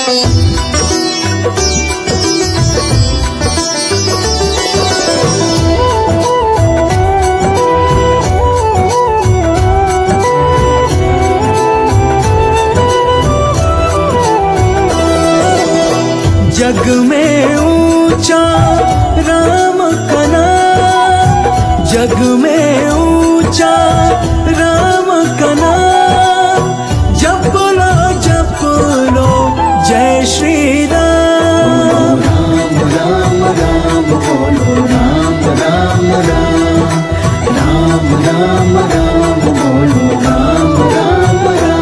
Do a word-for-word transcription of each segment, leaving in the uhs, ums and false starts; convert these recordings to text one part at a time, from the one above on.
जग में ऊंचा राम का नाम, जग में ऊंचा राम का नाम, जप लो जप लो जय श्री राम। राम राम राम बोलो राम राम राम, राम राम राम बोलो राम राम राम।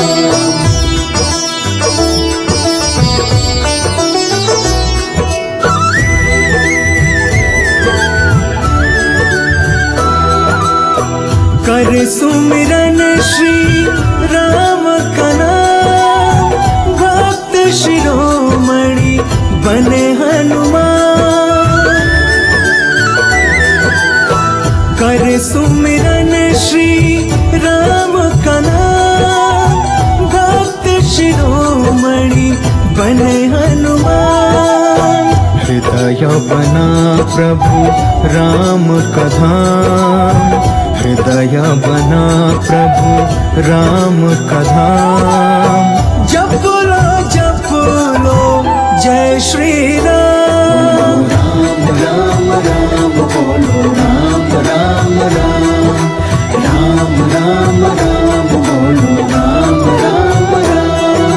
कर सुमिरन श्री राम का नाम, भक्त शिरोमणि बने हनुमान। कर सुमिरन श्री राम का नाम, भक्त शिरोमणि बने हनुमान। हृदय बना प्रभु राम का धाम, हृदय बना प्रभु राम का धाम। जप लो जप लो जय श्री राम। राम राम राम बोलो राम राम राम, राम राम राम बोलो राम राम राम।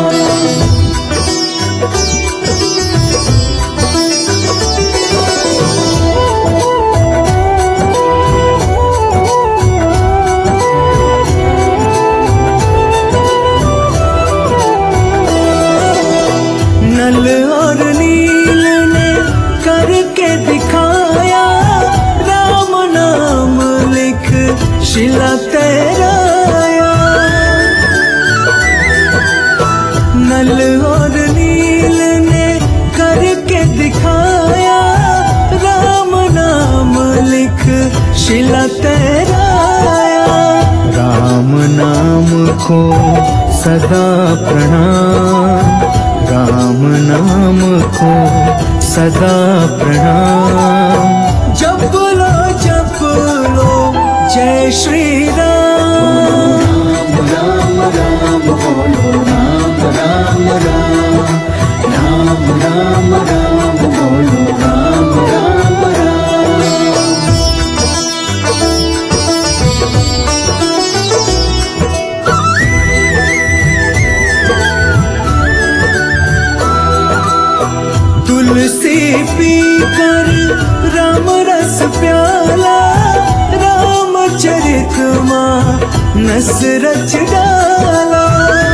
नल और नील ने करके दिखाया, राम नाम लिख शिला तैराया। नल और नील ने करके दिखाया, राम नाम लिख शिला तैराया। राम नाम को सदा प्रणाम, राम नाम को सदा प्रणाम। जप लो जप लो जय श्री राम। राम राम बोलो राम राम राम, राम राम राम बोलो राम राम राम। तुलसी पीकर राम रस प्याला, रामचरित मानस रच डाला।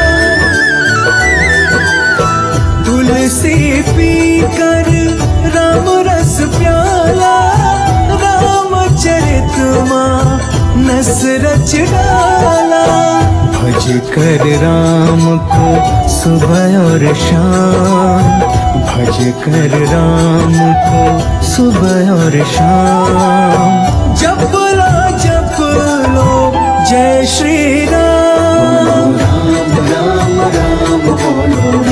तुलसी पीकर राम रस प्याला, रामचरित मानस रच डाला। भज कर राम को सुबह और शाम, भज कर राम को सुबह और शाम। जप लो जप लो जय श्री राम। राम राम राम बोलो